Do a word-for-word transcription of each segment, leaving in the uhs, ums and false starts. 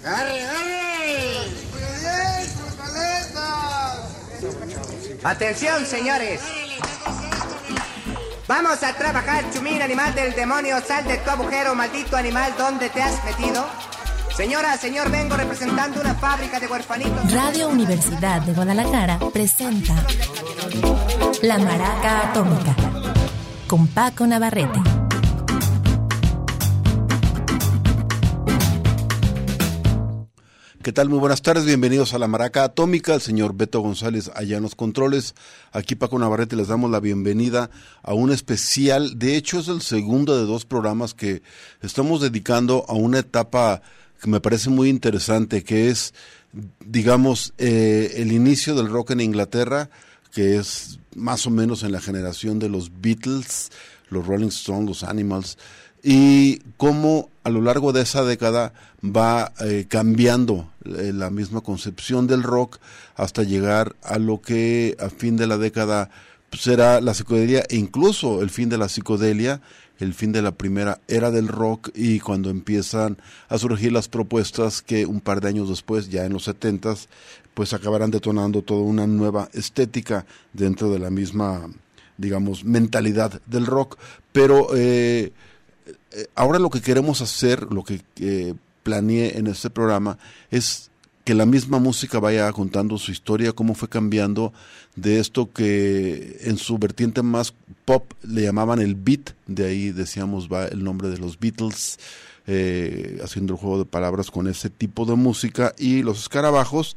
¡Arre, arre! Atención, señores. Vamos a trabajar, chumín, animal del demonio. Sal de tu agujero, maldito animal. ¿Dónde te has metido? Señora, señor, vengo representando una fábrica de huerfanitos. Radio Universidad de Guadalajara presenta La Maraca Atómica con Paco Navarrete. ¿Qué tal? Muy buenas tardes, bienvenidos a La Maraca Atómica, el señor Beto González allá en los controles. Aquí Paco Navarrete, les damos la bienvenida a un especial. De hecho, es el segundo de dos programas que estamos dedicando a una etapa que me parece muy interesante, que es, digamos, eh, el inicio del rock en Inglaterra, que es más o menos en la generación de los Beatles, los Rolling Stones, los Animals, y cómo a lo largo de esa década va eh, cambiando eh, la misma concepción del rock hasta llegar a lo que a fin de la década será la psicodelia e incluso el fin de la psicodelia, el fin de la primera era del rock, y cuando empiezan a surgir las propuestas que un par de años después, ya en los setentas, pues acabarán detonando toda una nueva estética dentro de la misma, digamos, mentalidad del rock. Pero eh, ahora lo que queremos hacer, lo que eh, planeé en este programa, es que la misma música vaya contando su historia, cómo fue cambiando de esto que en su vertiente más pop le llamaban el beat, de ahí decíamos va el nombre de los Beatles, eh, haciendo el juego de palabras con ese tipo de música, y los escarabajos,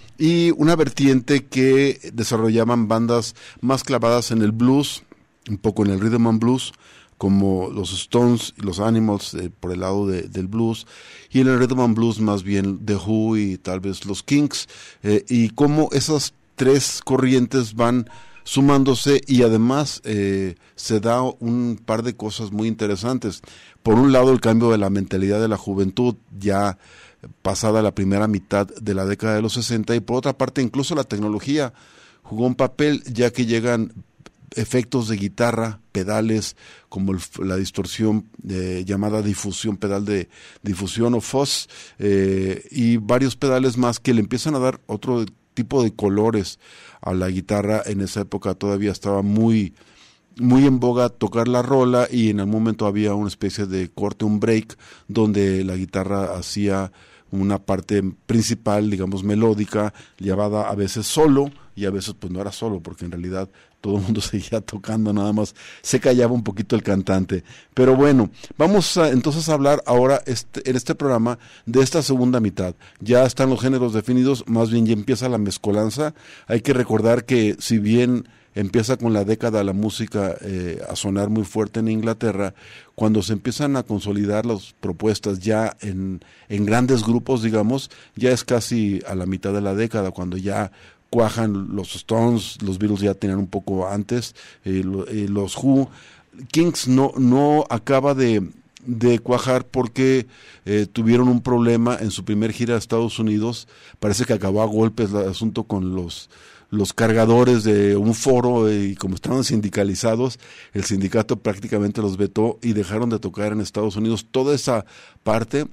y una vertiente que desarrollaban bandas más clavadas en el blues, un poco en el rhythm and blues, como los Stones y los Animals eh, por el lado de, del blues, y en el rhythm and blues más bien The Who y tal vez los Kinks, eh, y cómo esas tres corrientes van sumándose, y además eh, se da un par de cosas muy interesantes. Por un lado, el cambio de la mentalidad de la juventud, ya pasada la primera mitad de la década de los sesenta, y por otra parte incluso la tecnología jugó un papel, ya que llegan efectos de guitarra, pedales, como el, la distorsión eh, llamada difusión, pedal de difusión o fuzz, eh, y varios pedales más que le empiezan a dar otro tipo de colores a la guitarra. En esa época todavía estaba muy, muy en boga tocar la rola, y en el momento había una especie de corte, un break, donde la guitarra hacía una parte principal, digamos, melódica, llevada a veces solo, y a veces pues no era solo, porque en realidad todo el mundo seguía tocando, nada más se callaba un poquito el cantante. Pero bueno, vamos a, entonces a hablar ahora este, en este programa de esta segunda mitad. Ya están los géneros definidos, más bien ya empieza la mezcolanza. Hay que recordar que si bien empieza con la década la música eh, a sonar muy fuerte en Inglaterra, cuando se empiezan a consolidar las propuestas ya en, en grandes grupos, digamos, ya es casi a la mitad de la década, cuando ya cuajan los Stones, los Beatles ya tenían un poco antes, eh, lo, eh, los Who. Kinks no, no acaba de, de cuajar porque eh, tuvieron un problema en su primer gira a Estados Unidos. Parece que acabó a golpes el asunto con los los cargadores de un foro, y como estaban sindicalizados, el sindicato prácticamente los vetó y dejaron de tocar en Estados Unidos. Toda esa parte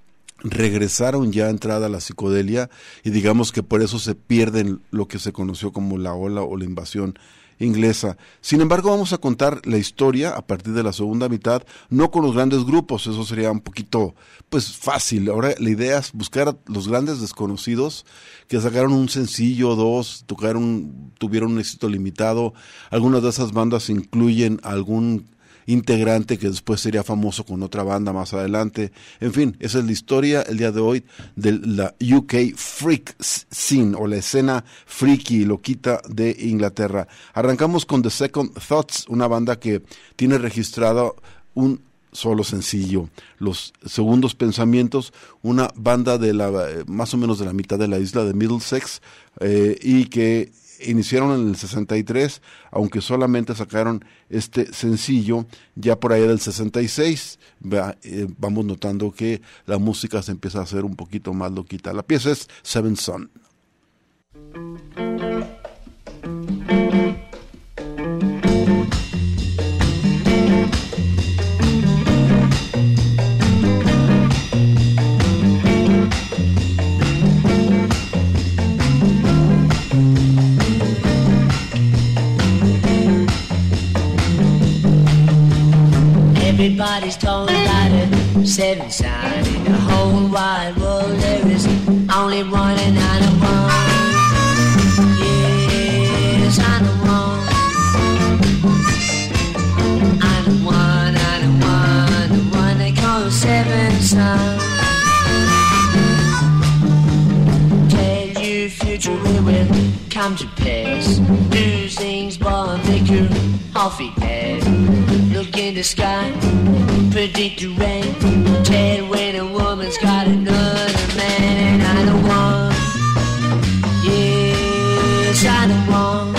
regresaron ya entrada a la psicodelia, y digamos que por eso se pierden lo que se conoció como la ola o la invasión inglesa. Sin embargo, vamos a contar la historia a partir de la segunda mitad, no con los grandes grupos, eso sería un poquito pues fácil. Ahora la idea es buscar a los grandes desconocidos que sacaron un sencillo, dos, tocaron, tuvieron un éxito limitado. Algunas de esas bandas incluyen algún integrante que después sería famoso con otra banda más adelante. En fin, esa es la historia el día de hoy de la U K Freak Scene, o la escena freaky, loquita de Inglaterra. Arrancamos con The Second Thoughts, una banda que tiene registrado un solo sencillo, Los Segundos Pensamientos, una banda de la más o menos de la mitad de la isla de Middlesex, eh, y que iniciaron en el sesenta y tres, aunque solamente sacaron este sencillo ya por allá del sesenta y seis. Va, eh, vamos notando que la música se empieza a hacer un poquito más loquita. La pieza es Seven Son. seven sign. In the whole wide world there is only one and I know one. Yes, I know one. I know one, I know one. The one they call the seven sign. Tell you future it will come to pass. Do things born make your off it pass. Look in the sky, predict the rain. Tell when a woman's got another man. And I know one, yes, I know one.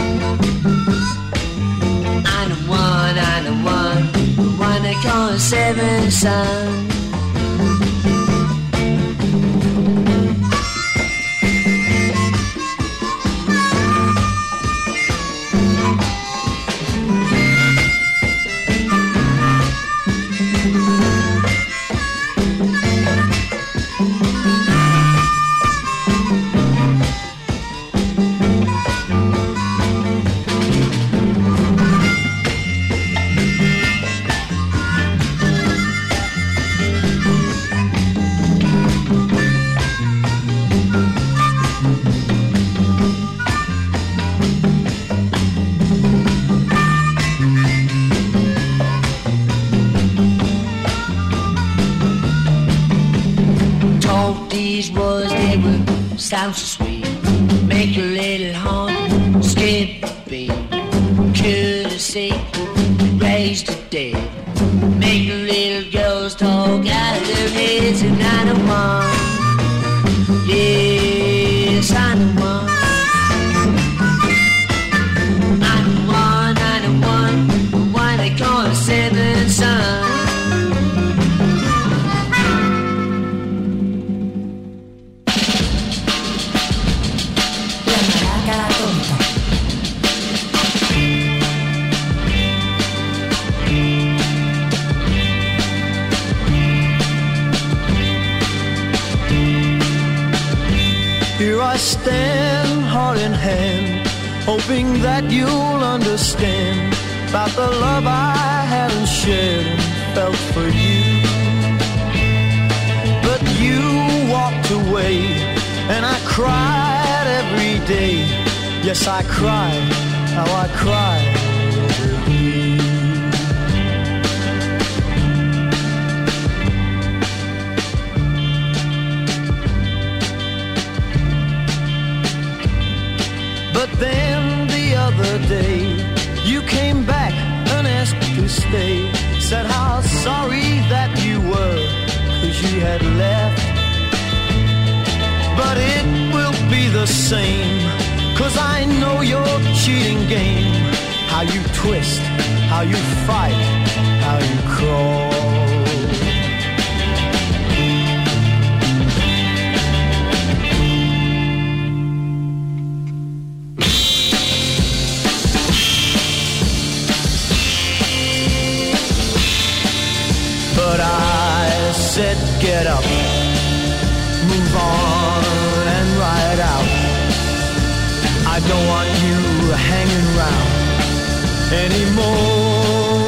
I know one, I know one. The one they call a seven son. Sounds so sweet, make your little horn skip a beat. Courtesy, raise the dead, make the little girls talk out of their heads. And I know one, yes, I know one. I know one, I know one, why they call it seven son. Here I stand, heart in hand, hoping that you'll understand about the love I haven't shared and felt for you. But you walked away, and I cried every day. Yes, I cried, how I cried over you. But then the other day, you came back and asked to stay. Said how sorry that you were, 'cause you had left. But it will be the same, 'cause I know your cheating game. How you twist, how you fight, how you crawl. But I said get up, move on and ride out. I don't want you hanging around anymore,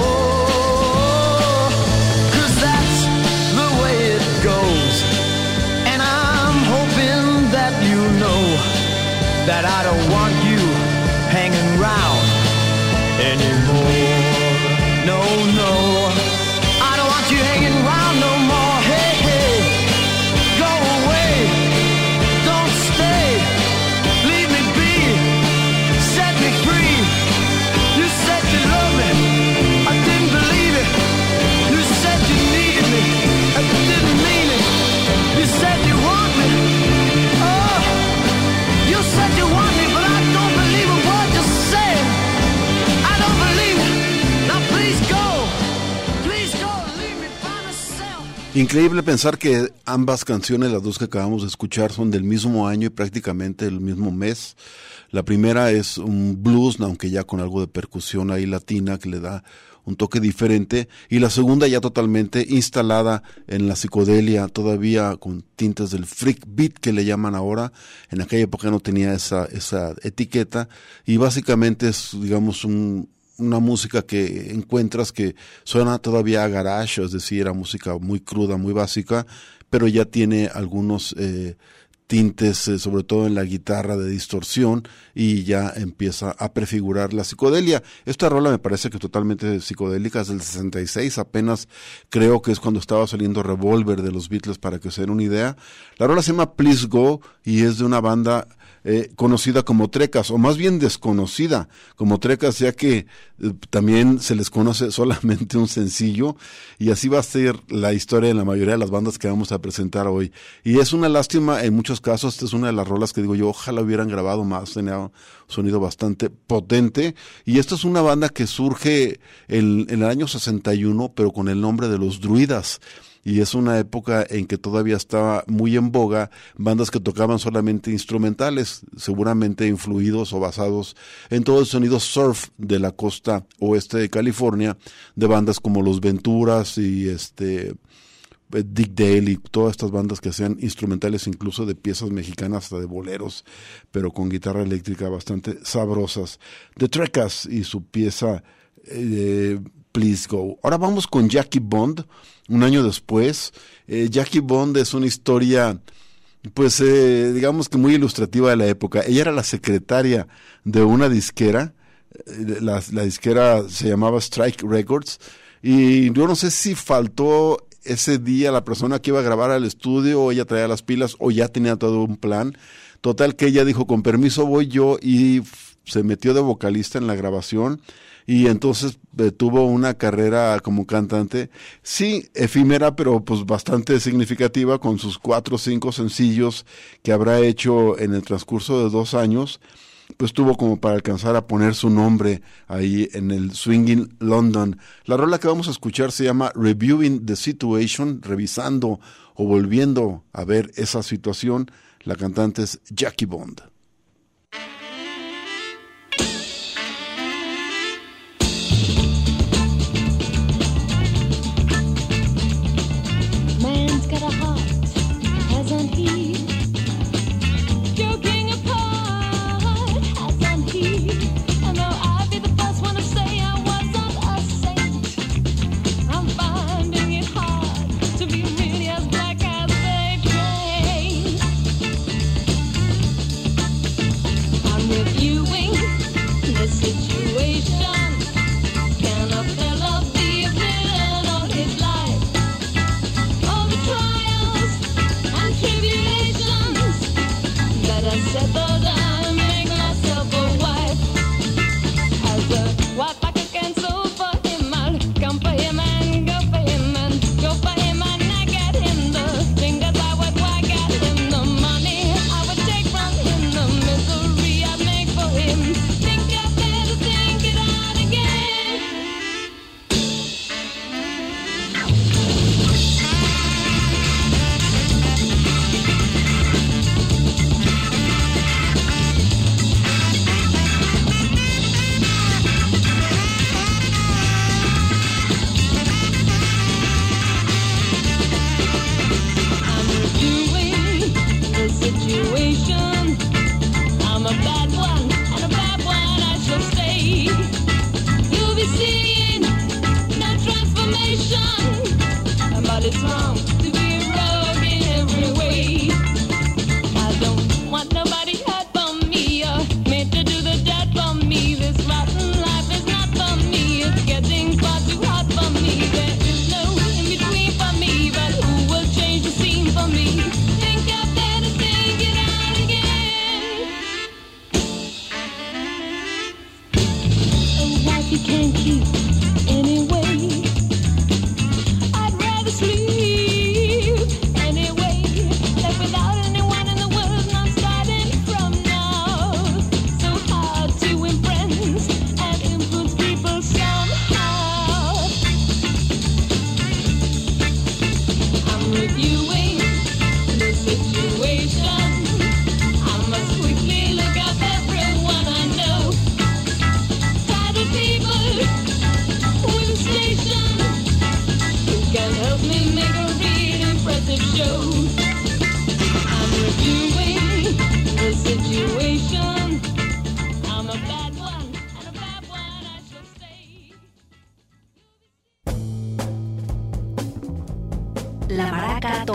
'cause that's the way it goes. And I'm hoping that you know that I don't want you hanging around anymore. No, no, you hanging around no more. Hey, hey, go away, don't stay, leave me be, set me free. You said you loved me, I didn't believe it. You said you needed me, I didn't mean it. You said you want me, oh, you said you want me, but I don't believe a word you said. I don't believe it, now please go. Increíble pensar que ambas canciones, las dos que acabamos de escuchar, son del mismo año y prácticamente el mismo mes. La primera es un blues, aunque ya con algo de percusión ahí latina que le da un toque diferente, y la segunda ya totalmente instalada en la psicodelia, todavía con tintes del freak beat que le llaman ahora. En aquella época no tenía esa, esa etiqueta, y básicamente es, digamos, un una música que encuentras que suena todavía a garage, es decir, a música muy cruda, muy básica, pero ya tiene algunos eh, tintes, eh, sobre todo en la guitarra de distorsión, y ya empieza a prefigurar la psicodelia. Esta rola me parece que totalmente psicodélica, es del sesenta y seis, apenas creo que es cuando estaba saliendo Revolver de los Beatles, para que se den una idea. La rola se llama Please Go y es de una banda Eh, conocida como Trecas, o más bien desconocida como Trecas, ya que eh, también se les conoce solamente un sencillo, y así va a ser la historia de la mayoría de las bandas que vamos a presentar hoy. Y es una lástima en muchos casos. Esta es una de las rolas que digo yo, ojalá hubieran grabado más, tenía un sonido bastante potente, y esta es una banda que surge en, en el año sesenta y uno, pero con el nombre de los Druidas. Y es una época en que todavía estaba muy en boga bandas que tocaban solamente instrumentales, seguramente influidos o basados en todo el sonido surf de la costa oeste de California, de bandas como Los Venturas y este Dick Dale y todas estas bandas que hacían instrumentales, incluso de piezas mexicanas, hasta de boleros, pero con guitarra eléctrica bastante sabrosas. The Trecas y su pieza eh, Please Go. Ahora vamos con Jackie Bond, un año después. eh, Jackie Bond es una historia, pues eh, digamos que muy ilustrativa de la época. Ella era la secretaria de una disquera, eh, la, la disquera se llamaba Strike Records, y yo no sé si faltó ese día la persona que iba a grabar al estudio, o ella traía las pilas, o ya tenía todo un plan. Total que ella dijo, con permiso voy yo, y f- se metió de vocalista en la grabación, y entonces eh, tuvo una carrera como cantante, sí, efímera, pero pues bastante significativa, con sus cuatro o cinco sencillos que habrá hecho en el transcurso de dos años, pues tuvo como para alcanzar a poner su nombre ahí en el Swinging London. La rola que vamos a escuchar se llama Reviewing the Situation, revisando o volviendo a ver esa situación. La cantante es Jackie Bond. Man's got a heart, hasn't he? Joking apart, hasn't he? I know I'd be the first one to say I wasn't a saint. I'm finding it hard to be really as black as they paint.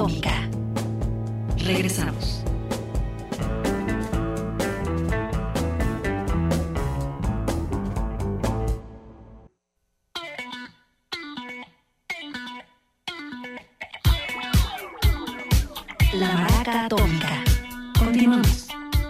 Atómica. Regresamos. La Maraca Atómica. Continuamos.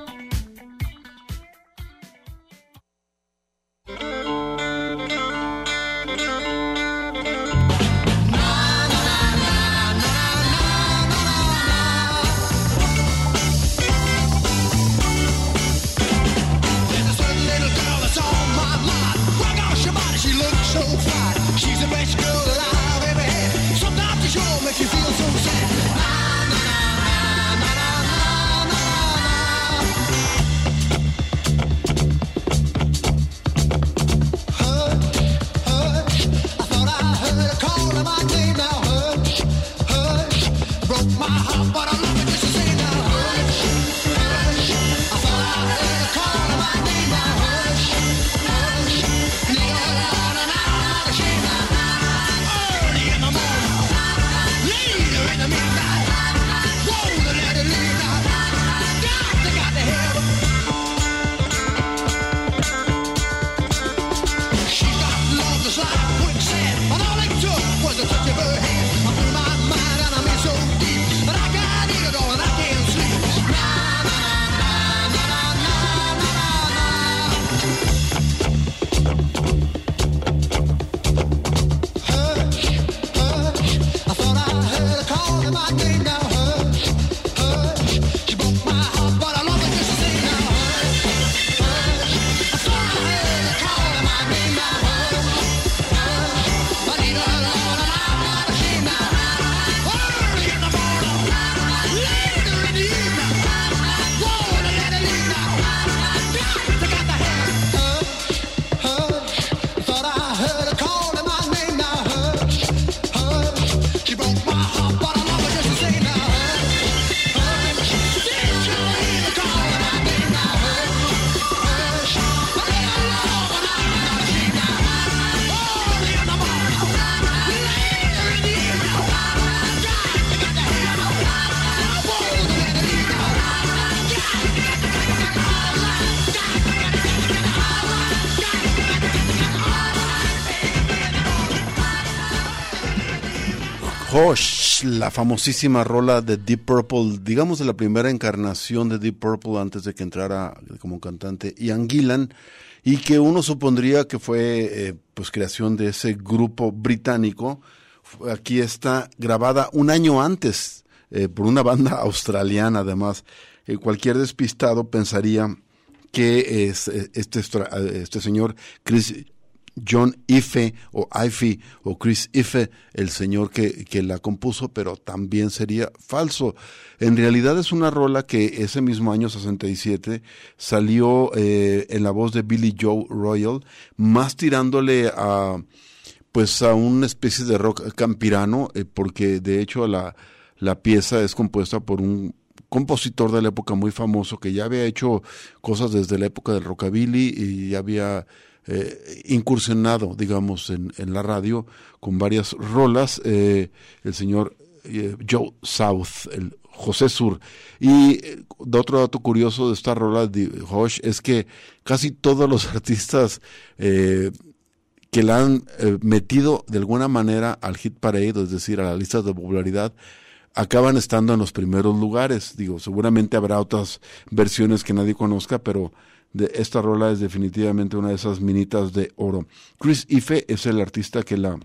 Hush, la famosísima rola de Deep Purple, digamos de la primera encarnación de Deep Purple antes de que entrara como cantante Ian Gillan, y que uno supondría que fue eh, pues creación de ese grupo británico. Aquí está grabada un año antes eh, por una banda australiana. Además, eh, cualquier despistado pensaría que es este, este señor Chris John Ife o Ife o Chris Ife, el señor que, que la compuso, pero también sería falso. En realidad es una rola que ese mismo año sesenta y siete salió eh, en la voz de Billy Joe Royal, más tirándole a pues a una especie de rock campirano, eh, porque de hecho la, la pieza es compuesta por un compositor de la época muy famoso que ya había hecho cosas desde la época del rockabilly y ya había Eh, incursionado, digamos, en, en la radio con varias rolas, eh, el señor eh, Joe South, el José Sur. Y eh, otro dato curioso de esta rola de Hush es que casi todos los artistas eh, que la han eh, metido de alguna manera al hit parade, es decir, a las listas de popularidad, acaban estando en los primeros lugares. Digo, seguramente habrá otras versiones que nadie conozca, pero de esta rola es definitivamente una de esas minitas de oro. Chris Ife es el artista que la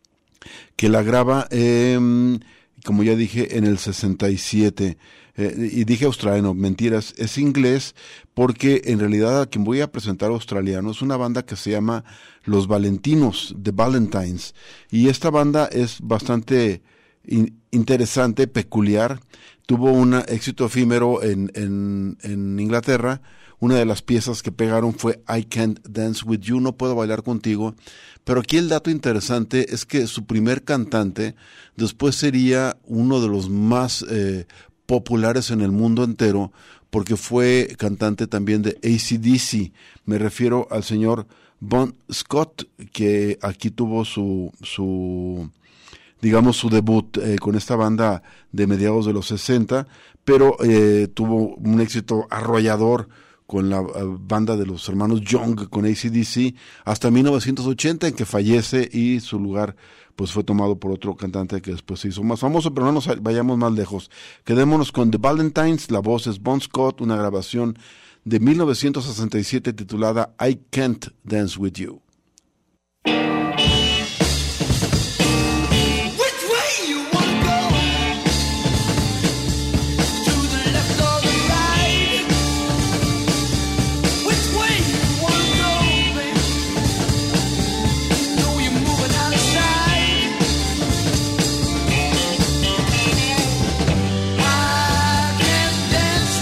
que la graba, eh, como ya dije, en el sesenta y siete. Eh, y dije australiano, mentiras, es inglés, porque en realidad a quien voy a presentar australiano es una banda que se llama Los Valentinos, The Valentines. Y esta banda es bastante in, interesante, peculiar. Tuvo un éxito efímero en, en, en Inglaterra. Una de las piezas que pegaron fue I Can't Dance With You, no puedo bailar contigo. Pero aquí el dato interesante es que su primer cantante después sería uno de los más eh, populares en el mundo entero, porque fue cantante también de A C D C. Me refiero al señor Bon Scott, que aquí tuvo su, su digamos, su debut eh, con esta banda de mediados de los sesenta, pero eh, tuvo un éxito arrollador con la uh, banda de los hermanos Young, con A C D C, hasta mil novecientos ochenta, en que fallece y su lugar pues fue tomado por otro cantante que después se hizo más famoso, pero no nos vayamos más lejos. Quedémonos con The Valentines, la voz es Bon Scott, una grabación de mil novecientos sesenta y siete titulada I Can't Dance With You.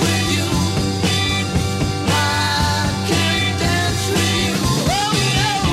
Oh no!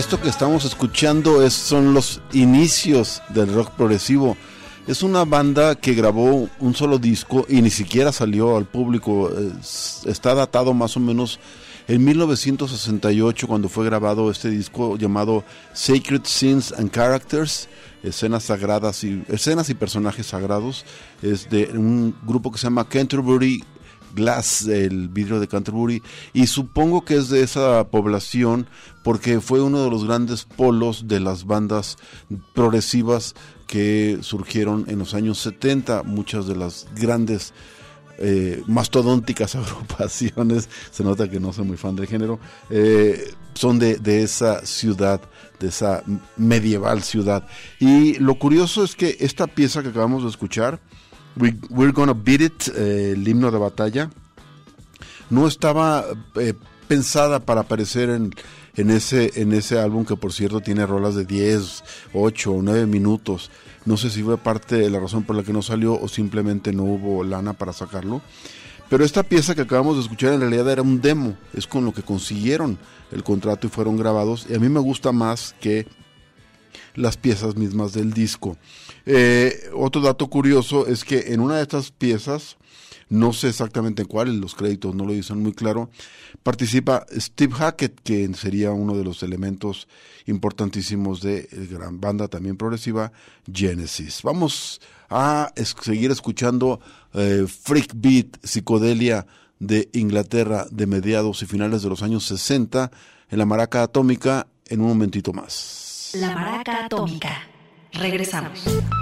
Esto que estamos escuchando es, son los inicios del rock progresivo. Es una banda que grabó un solo disco y ni siquiera salió al público. Es, está datado más o menos en mil novecientos sesenta y ocho, cuando fue grabado este disco llamado Sacred Scenes and Characters, escenas sagradas y escenas y personajes sagrados. Es de un grupo que se llama Canterbury Glass, el vidrio de Canterbury, y supongo que es de esa población porque fue uno de los grandes polos de las bandas progresivas que surgieron en los años setenta. Muchas de las grandes eh, mastodónticas agrupaciones, se nota que no soy muy fan del género, eh, son de, de esa ciudad, de esa medieval ciudad. Y lo curioso es que esta pieza que acabamos de escuchar, We, We're Gonna Beat It, eh, el himno de batalla, no estaba eh, pensada para aparecer en, en, ese, en ese álbum, que por cierto tiene rolas de diez, ocho o nueve minutos. No sé si fue parte de la razón por la que no salió o simplemente no hubo lana para sacarlo. Pero esta pieza que acabamos de escuchar en realidad era un demo, es con lo que consiguieron el contrato y fueron grabados. Y a mí me gusta más que las piezas mismas del disco. Eh, otro dato curioso es que en una de estas piezas, no sé exactamente en cuál, los créditos no lo dicen muy claro, participa Steve Hackett, que sería uno de los elementos importantísimos de la gran banda también progresiva Genesis. Vamos a es- seguir escuchando eh, Freak Beat, psicodelia de Inglaterra de mediados y finales de los años sesenta en la Maraca Atómica en un momentito más. La Maraca Atómica. Regresamos.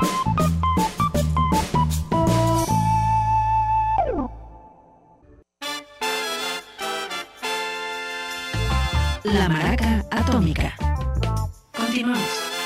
La Maraca Atómica. Continuamos.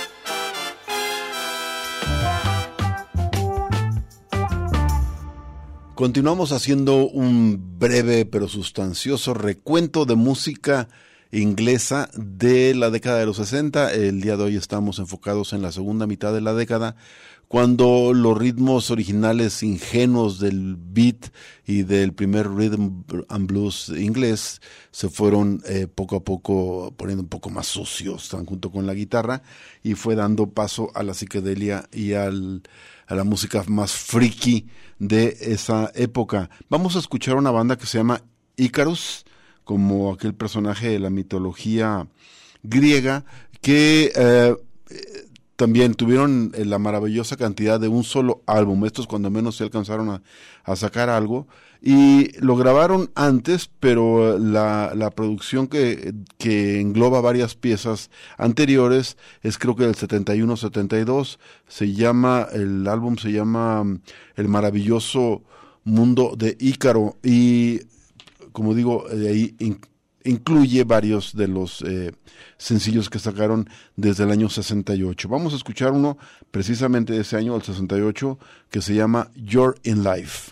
Continuamos haciendo un breve pero sustancioso recuento de música inglesa de la década de los sesenta. El día de hoy estamos enfocados en la segunda mitad de la década, cuando los ritmos originales ingenuos del beat y del primer rhythm and blues inglés se fueron eh, poco a poco poniendo un poco más sucios, tan junto con la guitarra, y fue dando paso a la psicodelia y al, a la música más freaky de esa época. Vamos a escuchar una banda que se llama Icarus, como aquel personaje de la mitología griega, que eh, también tuvieron la maravillosa cantidad de un solo álbum. Estos cuando menos se alcanzaron a, a sacar algo, y lo grabaron antes, pero la, la producción que, que engloba varias piezas anteriores es creo que del setenta y uno setenta y dos. Se llama, el álbum se llama El maravilloso mundo de Ícaro, y como digo, de ahí in, incluye varios de los eh, sencillos que sacaron desde el año sesenta y ocho. Vamos a escuchar uno precisamente de ese año, el sesenta y ocho, que se llama You're in Life.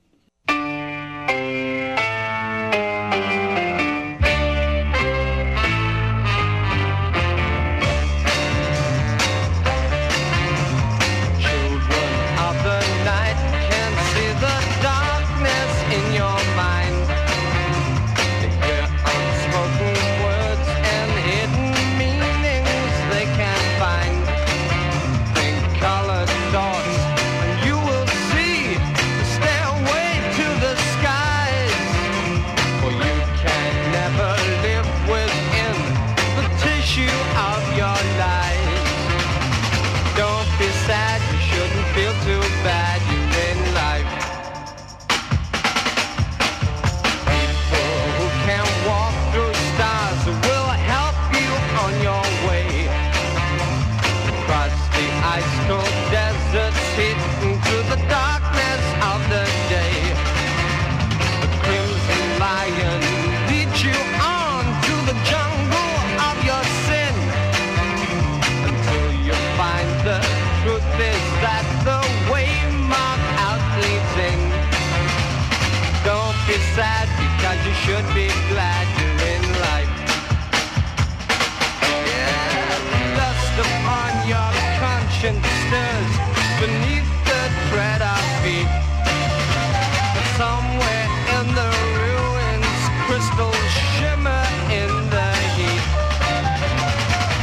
You should be glad you're in life. Yeah, dust upon your conscience stirs beneath the tread of feet. But somewhere in the ruins, crystals shimmer in the heat.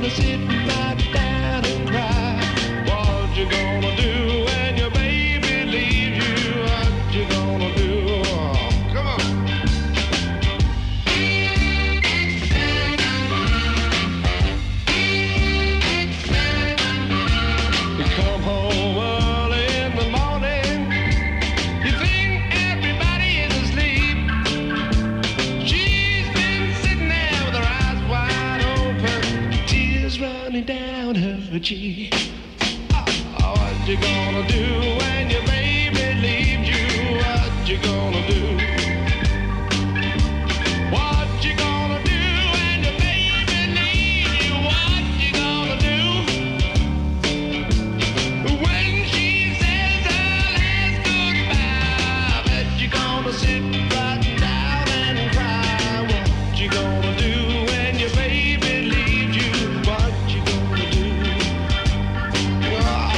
gonna sit right down and cry? What you gonna do when your baby leaves you? What you gonna do? Oh, come on. You come home early in the morning. You think everybody is asleep. She's been sitting there with her eyes wide open, tears running down her cheek. Oh, what you gonna do when your baby leaves you? What you gonna do? What you gonna do when your baby leaves you? What you gonna do? When she says her last goodbye, bet you gonna sit right down and cry. What you gonna do when your baby leaves you? What you gonna do? Oh.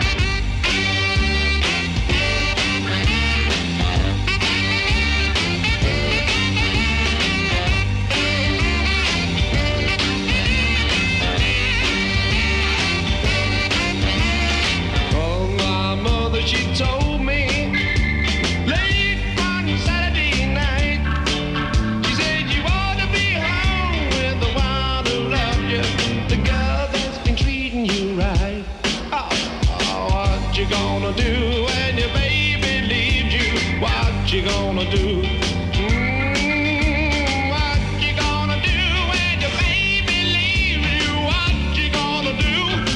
Oh, my mother, she told me late one Saturday night. She said you ought to be home with the one who loved you, the girl that's been treating you right. Oh, oh, what you gonna do when your baby leaves you? What you gonna do? Mm, what you gonna do when your baby leaves you? What you gonna do?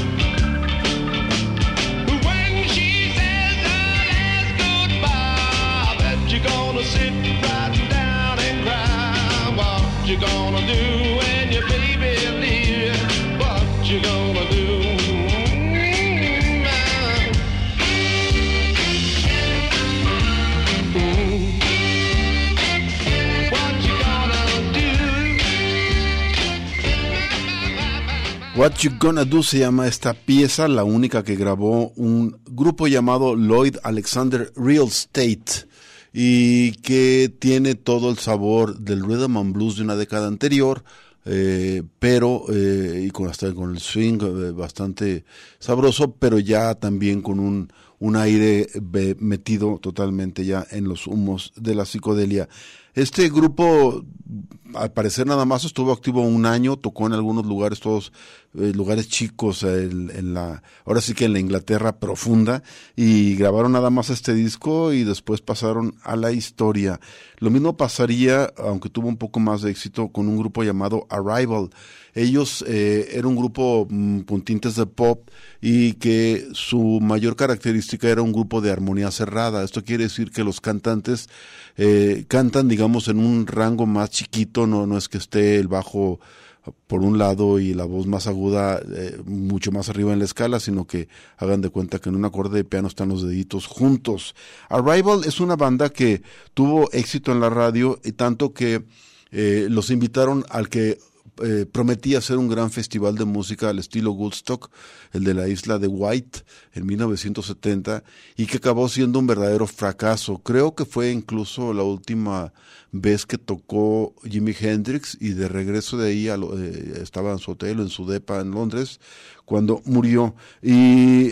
When she says her last goodbye, I bet you're gonna sit right down and cry. What you gonna do when your baby leaves you? What you gonna do? Mm, ah. Mm. What you gonna do? What You Gonna Do se llama esta pieza, la única que grabó un grupo llamado Lloyd Alexander Real Estate, y que tiene todo el sabor del rhythm and blues de una década anterior, eh, pero eh, y con hasta con el swing eh, bastante sabroso, pero ya también con un un aire eh, metido totalmente ya en los humos de la psicodelia. Este grupo, al parecer, nada más estuvo activo un año, tocó en algunos lugares, todos eh, lugares chicos, eh, en, en la, ahora sí que en la Inglaterra profunda, y grabaron nada más este disco y después pasaron a la historia. Lo mismo pasaría, aunque tuvo un poco más de éxito, con un grupo llamado Arrival. Ellos eh, era un grupo mm, con tintes de pop, y que su mayor característica era un grupo de armonía cerrada. Esto quiere decir que los cantantes eh, cantan, digamos, en un rango más chiquito, no, no es que esté el bajo por un lado y la voz más aguda eh, mucho más arriba en la escala, sino que hagan de cuenta que en un acorde de piano están los deditos juntos. Arrival es una banda que tuvo éxito en la radio, y tanto que eh, los invitaron al que Eh, prometía ser un gran festival de música al estilo Woodstock, el de la isla de White, en mil novecientos setenta, y que acabó siendo un verdadero fracaso. Creo que fue incluso la última vez que tocó Jimi Hendrix, y de regreso de ahí a lo, eh, estaba en su hotel, en su depa en Londres, cuando murió. Y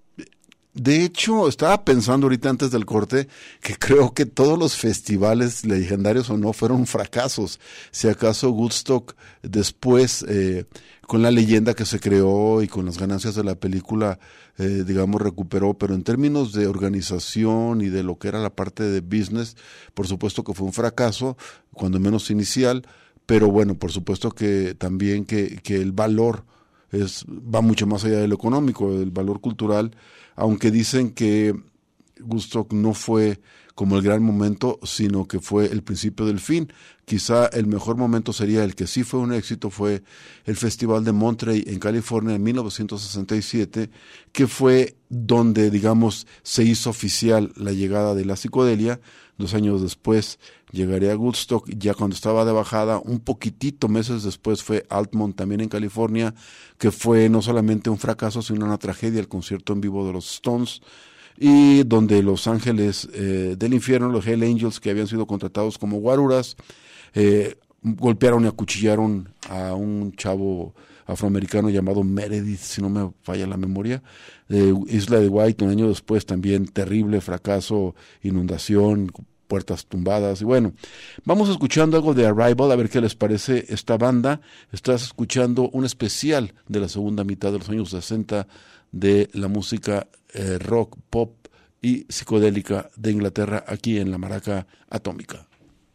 de hecho, estaba pensando ahorita antes del corte que creo que todos los festivales, legendarios o no, fueron fracasos. Si acaso Woodstock después, eh, con la leyenda que se creó y con las ganancias de la película, eh, digamos, recuperó, pero en términos de organización y de lo que era la parte de business, por supuesto que fue un fracaso, cuando menos inicial, pero bueno, por supuesto que también que, que el valor es, va mucho más allá de lo económico, el valor cultural. Aunque dicen que Woodstock no fue como el gran momento, sino que fue el principio del fin. Quizá el mejor momento sería el que sí fue un éxito, fue el Festival de Monterey en California en mil novecientos sesenta y siete, que fue donde, digamos, se hizo oficial la llegada de la psicodelia. Dos años después llegaría a Woodstock, ya cuando estaba de bajada. Un poquitito meses después fue Altamont, también en California, que fue no solamente un fracaso, sino una tragedia, el concierto en vivo de los Stones, y donde los ángeles eh, del infierno, los Hell Angels, que habían sido contratados como guaruras, eh, golpearon y acuchillaron a un chavo afroamericano llamado Meredith, si no me falla la memoria. Eh, Isla de White, un año después, también terrible fracaso, inundación, puertas tumbadas. Y bueno, vamos escuchando algo de Arrival, a ver qué les parece esta banda. Estás escuchando un especial de la segunda mitad de los años sesenta de la música eh, rock, pop y psicodélica de Inglaterra, aquí en la Maraca Atómica.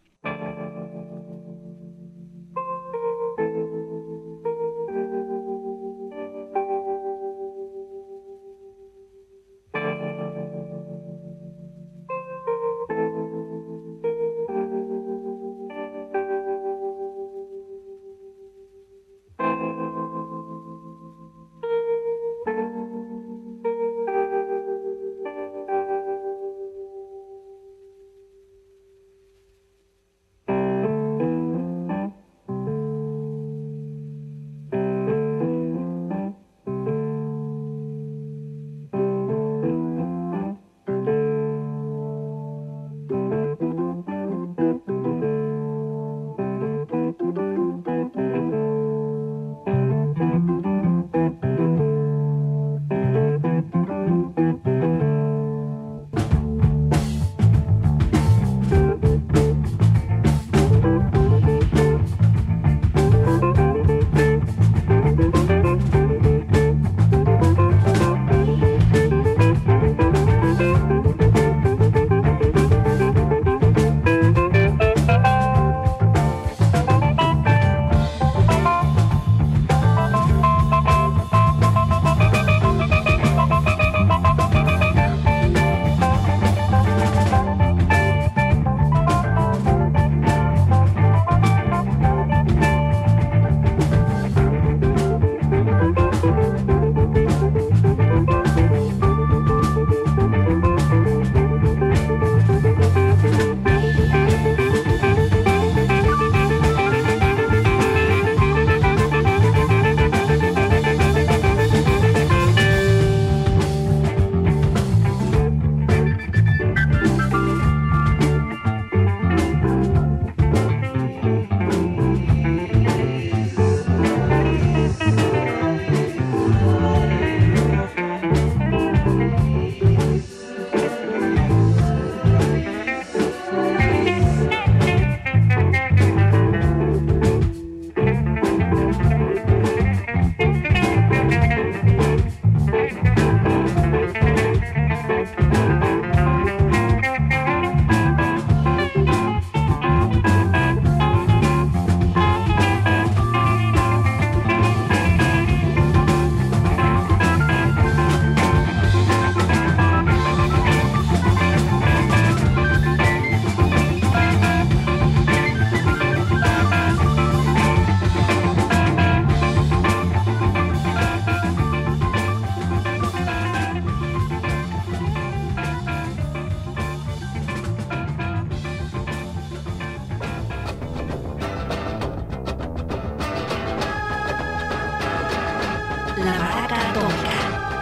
La Maraca Atómica.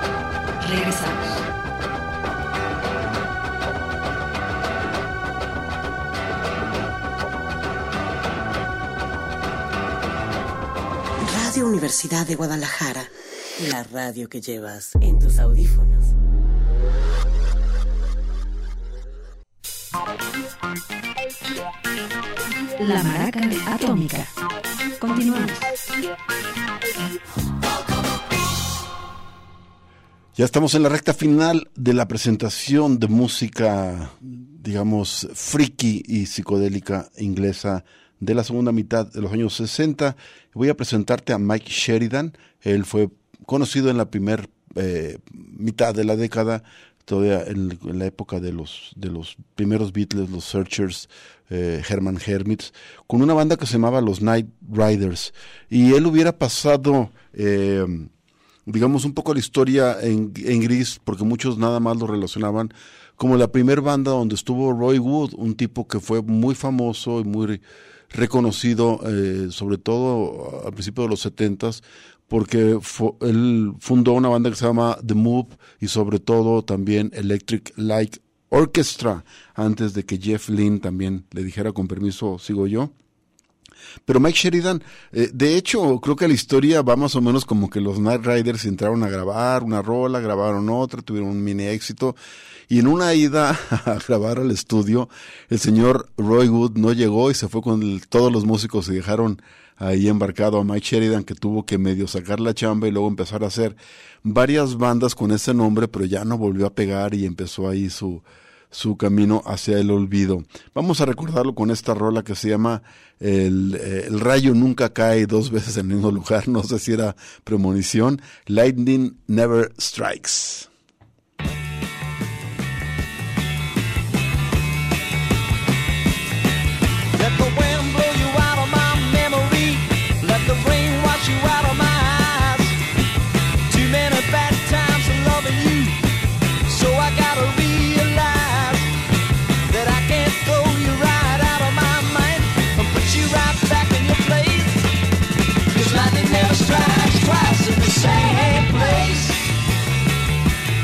Regresamos. Radio Universidad de Guadalajara. La radio que llevas en tus audífonos. La Maraca Atómica. Continuamos. Ya estamos en la recta final de la presentación de música, digamos, friki y psicodélica inglesa de la segunda mitad de los años sesenta. Voy a presentarte a Mike Sheridan. Él fue conocido en la primera eh, mitad de la década, todavía en, en la época de los de los primeros Beatles, los Searchers, eh, Herman Hermits, con una banda que se llamaba los Night Riders. Y él hubiera pasado, eh, digamos, un poco la historia en, en gris, porque muchos nada más lo relacionaban como la primer banda donde estuvo Roy Wood, un tipo que fue muy famoso y muy reconocido, eh, sobre todo al principio de los setentas, porque fu- él fundó una banda que se llama The Move y sobre todo también Electric Light Orchestra, antes de que Jeff Lynne también le dijera con permiso, sigo yo. Pero Mike Sheridan, eh, de hecho, creo que la historia va más o menos como que los Night Riders entraron a grabar una rola, grabaron otra, tuvieron un mini éxito, y en una ida a grabar al estudio, el señor Roy Wood no llegó y se fue con el, todos los músicos y dejaron ahí embarcado a Mike Sheridan, que tuvo que medio sacar la chamba y luego empezar a hacer varias bandas con ese nombre, pero ya no volvió a pegar y empezó ahí su su camino hacia el olvido. Vamos a recordarlo con esta rola que se llama el, eh, el rayo nunca cae dos veces en el mismo lugar, no sé si era premonición. Lightning Never Strikes. Let the wind blow you out of my memory. Let the rain wash you out of my eyes. Too many bad times of loving you, so I gotta realize that I can't throw you right out of my mind and put you right back in your place. 'Cause lightning never strikes twice in the same place.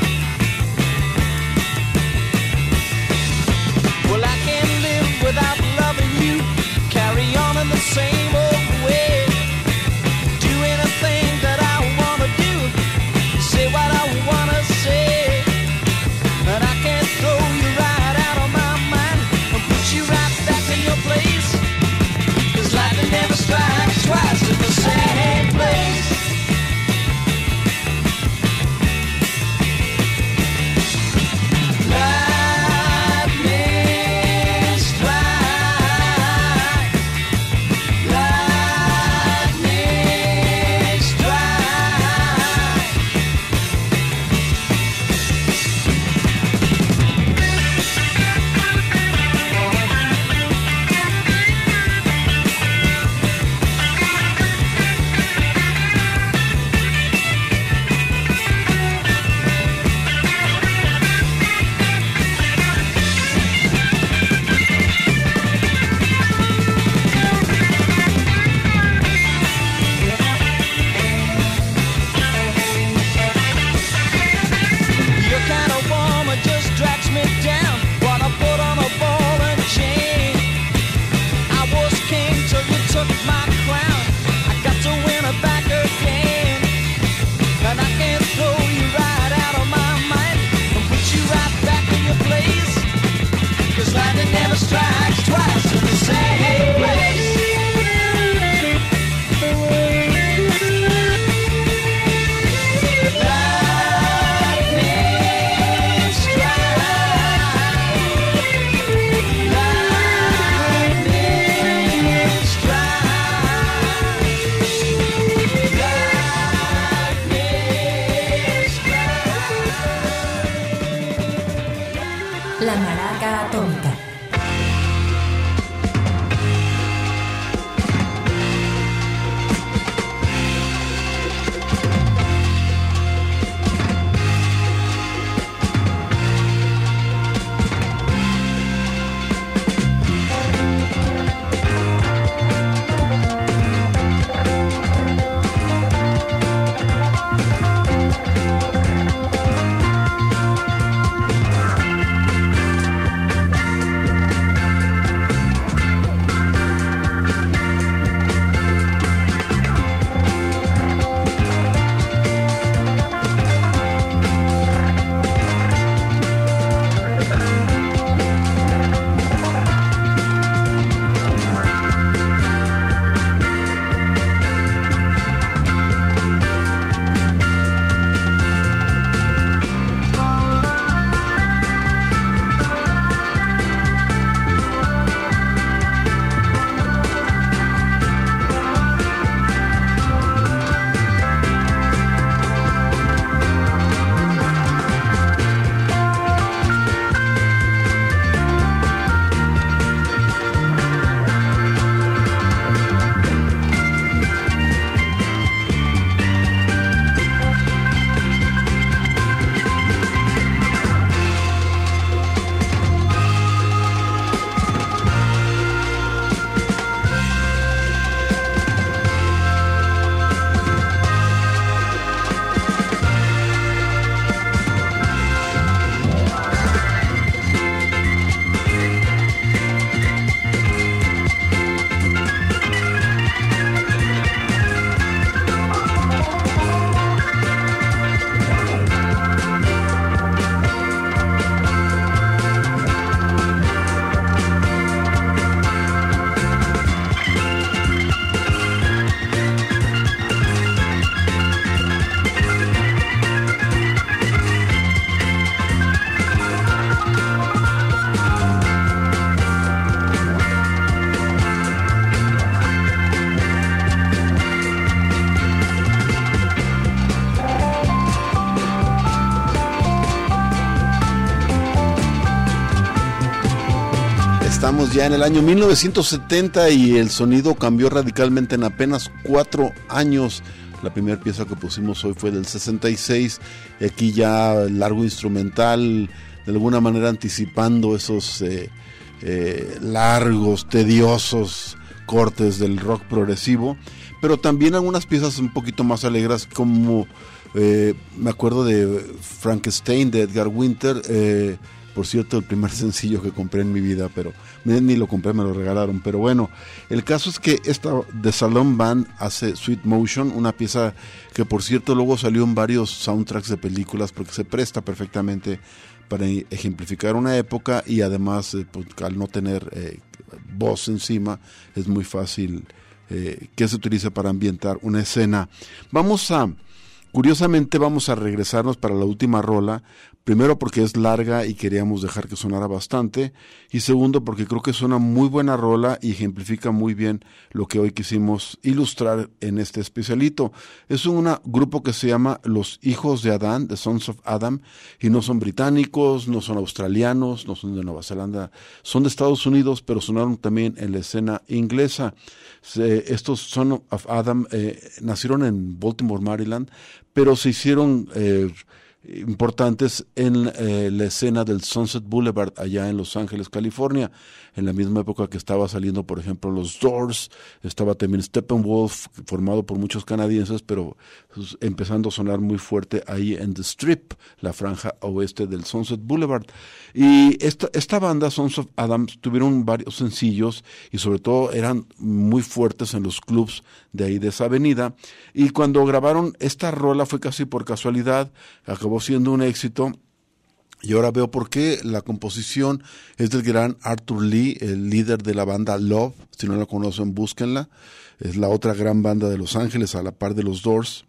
Estamos ya en el año mil novecientos setenta y el sonido cambió radicalmente en apenas cuatro años. La primera pieza que pusimos hoy fue del sesenta y seis, y aquí ya largo instrumental, de alguna manera anticipando esos eh, eh, largos, tediosos cortes del rock progresivo, pero también algunas piezas un poquito más alegres, como eh, me acuerdo de Frankenstein de Edgar Winter. eh, Por cierto, el primer sencillo que compré en mi vida, pero ni lo compré, me lo regalaron. Pero bueno, el caso es que esta The Salon Band hace Sweet Motion, una pieza que por cierto luego salió en varios soundtracks de películas, porque se presta perfectamente para ejemplificar una época, y además eh, pues, al no tener eh, voz encima, es muy fácil eh, que se utilice para ambientar una escena. Vamos a... Curiosamente vamos a regresarnos para la última rola, primero porque es larga y queríamos dejar que sonara bastante, y segundo porque creo que es una muy buena rola y ejemplifica muy bien lo que hoy quisimos ilustrar en este especialito. Es un grupo que se llama Los Hijos de Adán, The Sons of Adam, y no son británicos, no son australianos, no son de Nueva Zelanda, son de Estados Unidos, pero sonaron también en la escena inglesa. Se, estos Sons of Adam eh, nacieron en Baltimore, Maryland, pero se hicieron eh, importantes en eh, la escena del Sunset Boulevard allá en Los Ángeles, California, en la misma época que estaba saliendo, por ejemplo, los Doors, estaba también Steppenwolf, formado por muchos canadienses, pero pues, empezando a sonar muy fuerte ahí en The Strip, la franja oeste del Sunset Boulevard. Y esta, esta banda, Sons of Adam, tuvieron varios sencillos y sobre todo eran muy fuertes en los clubs de ahí de esa avenida, y cuando grabaron esta rola fue casi por casualidad, acabó siendo un éxito. Y ahora veo por qué. La composición es del gran Arthur Lee, el líder de la banda Love. Si no la conocen, búsquenla. Es la otra gran banda de Los Ángeles, a la par de los Doors.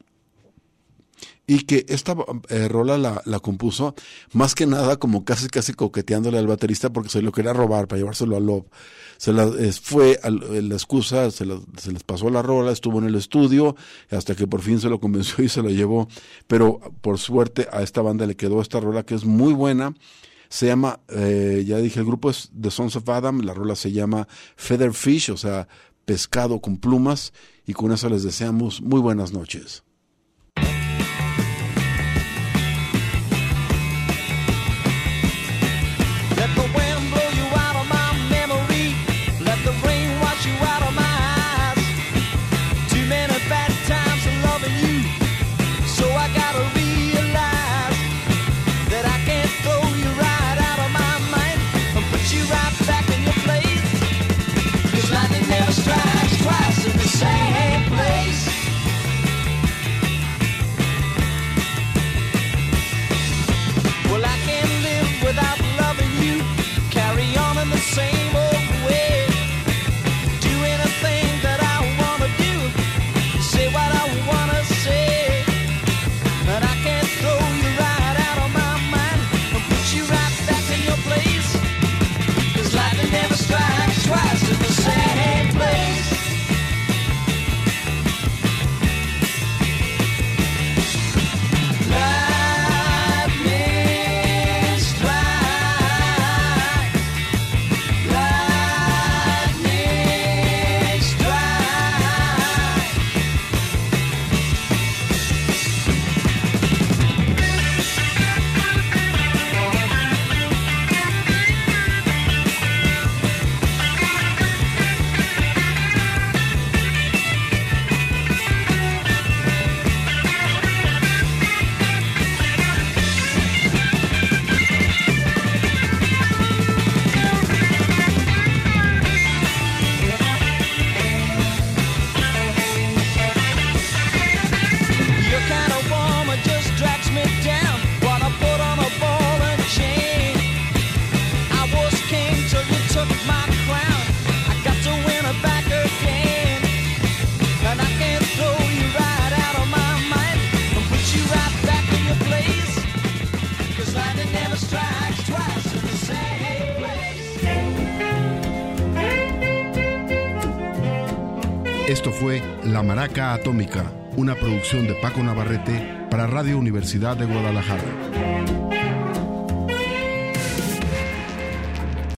Y que esta eh, rola la, la compuso más que nada como casi casi coqueteándole al baterista, porque se lo quería robar para llevárselo a Love. Se la, eh, fue a, la excusa, se, la, se les pasó la rola, estuvo en el estudio hasta que por fin se lo convenció y se lo llevó. Pero por suerte a esta banda le quedó esta rola que es muy buena. Se llama, eh, ya dije, el grupo es The Sons of Adam, la rola se llama Feather Fish, o sea, pescado con plumas, y con eso les deseamos muy buenas noches. Let the wind blow you out of my memory. Let the rain wash you out of my eyes. Too many bad times of loving you, so I gotta realize that I can't throw you right out of my mind and put you right back in your place. 'Cause lightning never strikes twice in the same place. Well, I can't live without loving you. Carry on in the same old way. Do anything that I wanna do. Say what I wanna say. But I can't throw you right out of my mind and put you right back in your place. 'Cause lightning never strikes twice in the same place. Lightning strikes. Lightning strikes. Your kind of woman just drags me down. Wanna put on a ball and chain. I was king till you took my crown. I got to win it back again. And I can't throw you right out of my mind and put you right back in your place. 'Cause lightning never strikes twice in the same place. Esto fue La Maraca Atómica, una producción de Paco Navarrete para Radio Universidad de Guadalajara.